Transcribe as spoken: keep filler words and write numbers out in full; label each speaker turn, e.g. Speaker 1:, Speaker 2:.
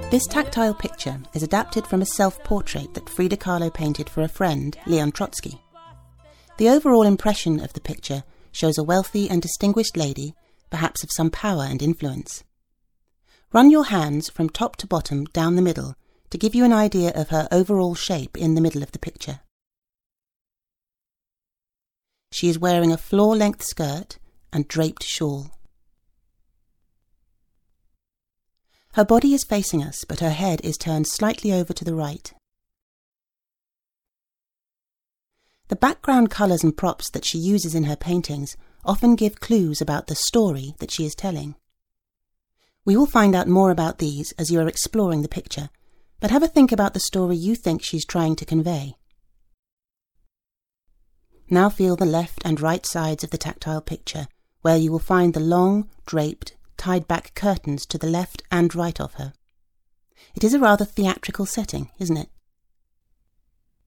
Speaker 1: This tactile picture is adapted from a self-portrait that Frida Kahlo painted for a friend, Leon Trotsky. The overall impression of the picture shows a wealthy and distinguished lady, perhaps of some power and influence. Run your hands from top to bottom down the middle to give you an idea of her overall shape in the middle of the picture. She is wearing a floor-length skirt and draped shawl. Her body is facing us, but her head is turned slightly over to the right. The background colours and props that she uses in her paintings often give clues about the story that she is telling. We will find out more about these as you are exploring the picture, but have a think about the story you think she's trying to convey. Now feel the left and right sides of the tactile picture, where you will find the long, draped, tied-back curtains to the left and right of her. It is a rather theatrical setting, isn't it?